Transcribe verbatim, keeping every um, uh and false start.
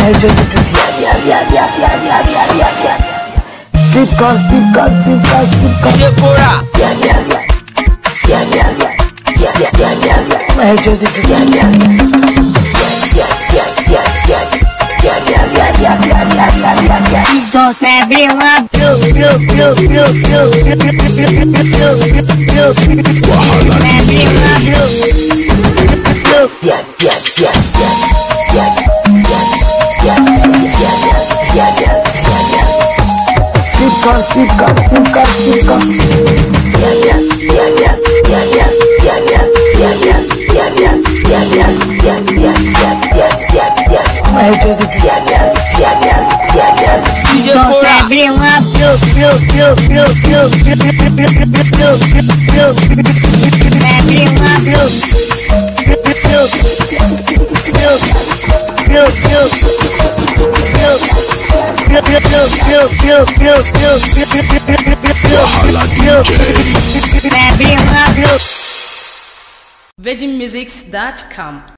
Mas eu tô via, via, via, via, via, via, via, via. Fica, fica, fica, fica. Decorar. Via, via, via, via, via, via, via, via, via, via. Mas eu tô via, via, via, via, via, via, via, via, via, via, via, via, via, via, via, via. Então sempre uma blu, blu, blu, blu, blu, blu, blu, blu, sempre uma blu, blu. Via, via, via, via, via, via, via, via, via, via, via. Fica, fica, fica, fica. Via, via, via, via, via, via, via, via, via, via, via, via, via, via, via, via, via, via, via. Mas eu tô via, via, via, via, via, via. Então sempre uma blu, blu, blu, blu, blu, blu, blu, blu, blu, sempre uma blu, blu, blu, blu, blu, blu, blu, blu, Virgin Musics dot com